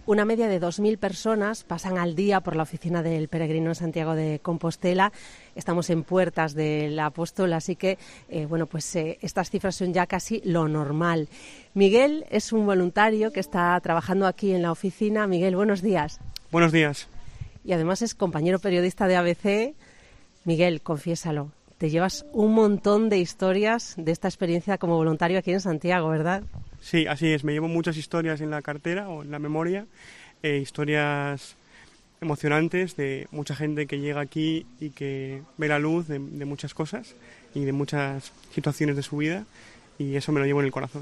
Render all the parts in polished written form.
Una media de 2.000 personas pasan al día por la oficina del Peregrino en Santiago de Compostela. Estamos en puertas del Apóstol, así que estas cifras son ya casi lo normal. Miguel es un voluntario que está trabajando aquí en la oficina. Miguel, buenos días. Buenos días. Y además es compañero periodista de ABC. Miguel, confiésalo, te llevas un montón de historias de esta experiencia como voluntario aquí en Santiago, ¿verdad? Sí, así es. Me llevo muchas historias en la cartera o en la memoria, historias emocionantes de mucha gente que llega aquí y que ve la luz de muchas cosas y de muchas situaciones de su vida, y eso me lo llevo en el corazón.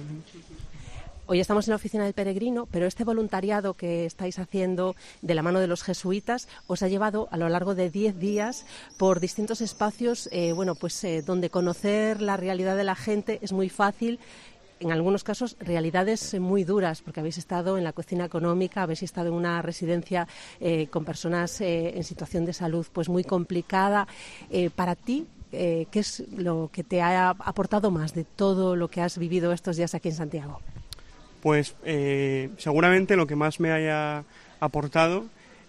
Hoy estamos en la oficina del Peregrino, pero este voluntariado que estáis haciendo de la mano de los jesuitas os ha llevado a lo largo de 10 días por distintos espacios, donde conocer la realidad de la gente es muy fácil. En algunos casos, realidades muy duras, porque habéis estado en la cocina económica, habéis estado en una residencia con personas en situación de salud pues muy complicada. Para ti, ¿qué es lo que te ha aportado más de todo lo que has vivido estos días aquí en Santiago? Pues seguramente lo que más me haya aportado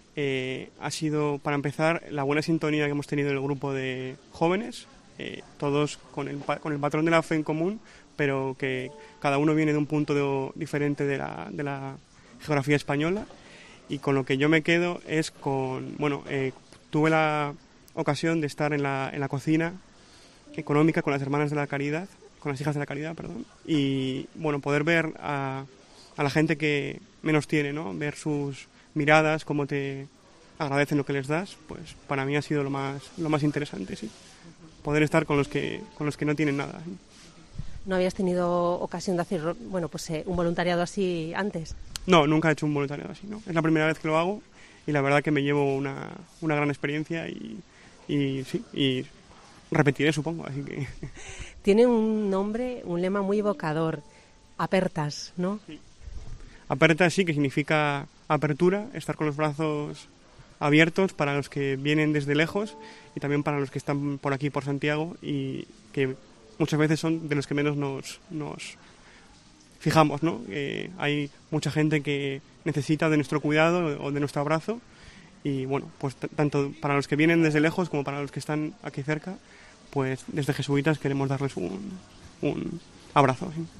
ha sido, para empezar, la buena sintonía que hemos tenido en el grupo de jóvenes, todos con el patrón de la fe en común, pero que cada uno viene de un punto diferente de la geografía española, y con lo que yo me quedo es con... tuve la ocasión de estar en la cocina económica con las hermanas de la caridad, con las hijas de la caridad, perdón, y poder ver a la gente que menos tiene, ¿no? Ver sus miradas, cómo te agradecen lo que les das, pues para mí ha sido lo más interesante, sí. Poder estar con los que no tienen nada, ¿sí? ¿No habías tenido ocasión de hacer un voluntariado así antes? No, nunca he hecho un voluntariado así, ¿no? Es la primera vez que lo hago y la verdad que me llevo una gran experiencia y repetiré, supongo, así que... Tiene un nombre, un lema muy evocador, Apertas, ¿no? Sí. Apertas, sí, que significa apertura, estar con los brazos abiertos para los que vienen desde lejos y también para los que están por aquí, por Santiago, y que muchas veces son de los que menos nos fijamos, ¿no? Hay mucha gente que necesita de nuestro cuidado o de nuestro abrazo, y pues tanto para los que vienen desde lejos como para los que están aquí cerca, pues desde Jesuitas queremos darles un abrazo, ¿sí?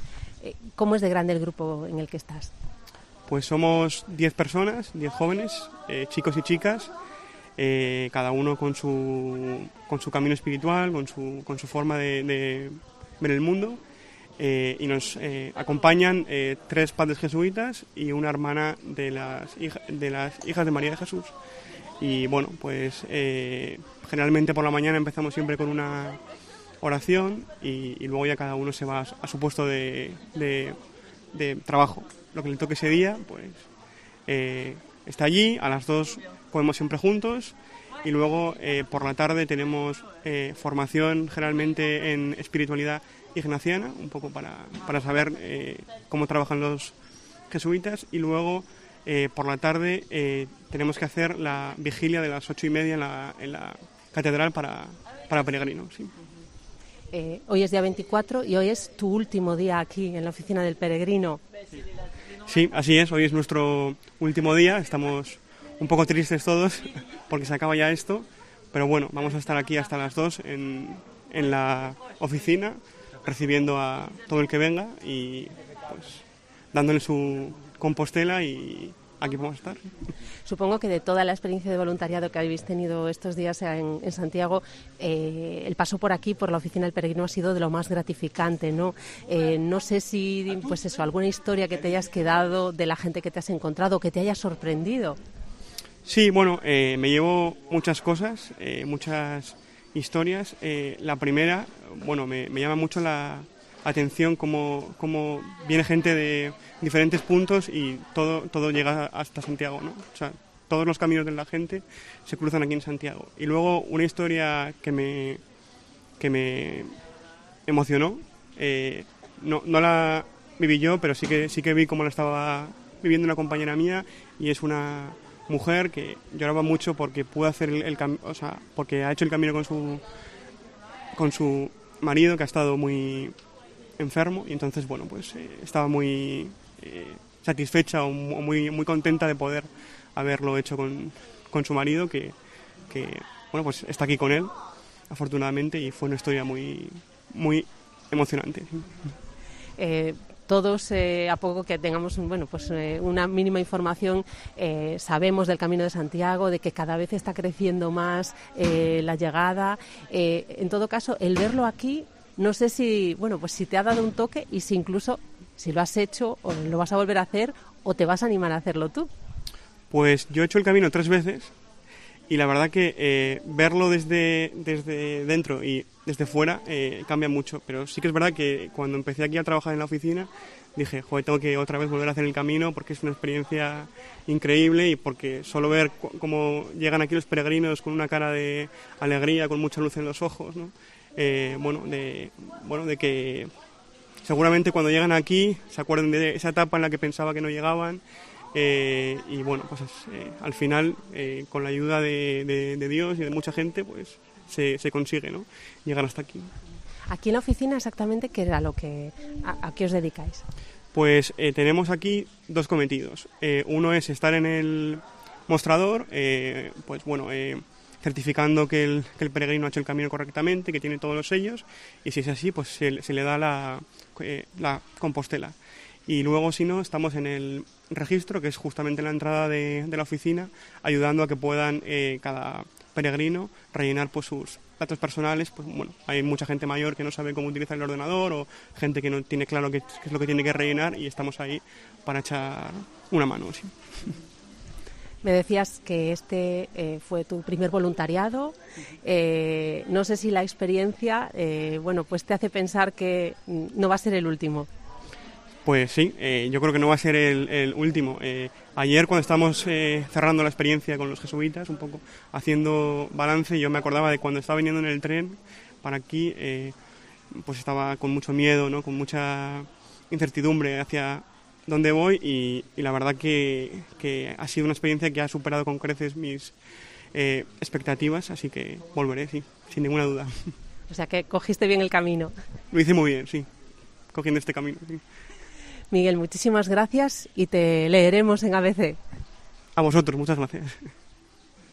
¿Cómo es de grande el grupo en el que estás? Pues somos 10 personas, 10 jóvenes, chicos y chicas, cada uno con su camino espiritual, con su forma de ver el mundo, y nos acompañan 3 padres jesuitas y una hermana de las hijas de María de Jesús. Y generalmente por la mañana empezamos siempre con una oración y luego ya cada uno se va a su puesto de trabajo. Lo que le toque ese día, pues está allí. A las 2 comemos siempre juntos y luego por la tarde tenemos formación generalmente en espiritualidad ignaciana, un poco para saber cómo trabajan los jesuitas, y luego por la tarde tenemos que hacer la vigilia de las 8:30 en la catedral para peregrinos, sí. Hoy es día 24 y hoy es tu último día aquí en la oficina del Peregrino. Sí, así es, hoy es nuestro último día, estamos un poco tristes todos porque se acaba ya esto, pero vamos a estar aquí hasta las 2 en la oficina, recibiendo a todo el que venga y pues dándole su Compostela, y aquí vamos a estar. Supongo que de toda la experiencia de voluntariado que habéis tenido estos días en Santiago, el paso por aquí, por la oficina del Peregrino, ha sido de lo más gratificante, ¿no? No sé si, alguna historia que te hayas quedado de la gente que te has encontrado, que te haya sorprendido. Sí, me llevo muchas cosas, muchas historias. La primera, me llama mucho la atención cómo viene gente de diferentes puntos y todo llega hasta Santiago, ¿no? O sea, todos los caminos de la gente se cruzan aquí en Santiago. Y luego una historia que me emocionó, no la viví yo, pero sí que vi cómo la estaba viviendo una compañera mía, y es una mujer que lloraba mucho porque pudo hacer porque ha hecho el camino con su marido, que ha estado muy enfermo, y entonces estaba muy satisfecha o muy, muy contenta de poder haberlo hecho con su marido, que bueno, pues está aquí con él, afortunadamente, y fue una historia muy, muy emocionante. Todos, a poco que tengamos una mínima información, sabemos del Camino de Santiago, de que cada vez está creciendo más la llegada. En todo caso, el verlo aquí, no sé si te ha dado un toque y si incluso, si lo has hecho o lo vas a volver a hacer o te vas a animar a hacerlo tú. Pues yo he hecho el camino 3 veces y la verdad que verlo desde dentro y desde fuera cambia mucho, pero sí que es verdad que cuando empecé aquí a trabajar en la oficina dije, joder, tengo que otra vez volver a hacer el camino porque es una experiencia increíble y porque solo ver cómo llegan aquí los peregrinos con una cara de alegría, con mucha luz en los ojos, ¿no? De que seguramente cuando llegan aquí se acuerden de esa etapa en la que pensaba que no llegaban. Y bueno, pues al final, con la ayuda de Dios y de mucha gente, pues se consigue, ¿no?, llegar hasta aquí. Aquí en la oficina, exactamente, ¿qué era a qué os dedicáis? Pues tenemos aquí 2 cometidos. Uno es estar en el mostrador, certificando que el peregrino ha hecho el camino correctamente, que tiene todos los sellos, y si es así, pues se le da la compostela. Y luego, si no, estamos en el registro, que es justamente la entrada de la oficina, ayudando a que puedan cada peregrino rellenar pues sus datos personales. Pues bueno, hay mucha gente mayor que no sabe cómo utilizar el ordenador o gente que no tiene claro qué es lo que tiene que rellenar, y estamos ahí para echar una mano. Sí. Me decías que este fue tu primer voluntariado. No sé si la experiencia pues te hace pensar que no va a ser el último. Pues sí, yo creo que no va a ser el último. Ayer, cuando estábamos cerrando la experiencia con los jesuitas, un poco haciendo balance, yo me acordaba de cuando estaba viniendo en el tren para aquí, pues estaba con mucho miedo, ¿no?, con mucha incertidumbre hacia dónde voy, y la verdad que ha sido una experiencia que ha superado con creces mis expectativas, así que volveré, sí, sin ninguna duda. O sea que cogiste bien el camino. Lo hice muy bien, sí, cogiendo este camino, sí. Miguel, muchísimas gracias y te leeremos en ABC. A vosotros, muchas gracias.